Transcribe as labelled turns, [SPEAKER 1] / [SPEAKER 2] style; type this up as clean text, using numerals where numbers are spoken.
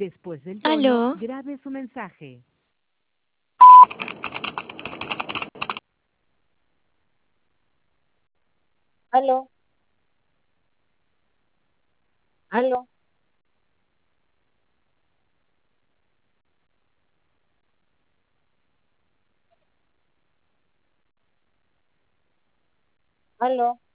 [SPEAKER 1] Después del tono,
[SPEAKER 2] Aló,
[SPEAKER 1] grabe su mensaje.
[SPEAKER 3] Aló, aló, aló.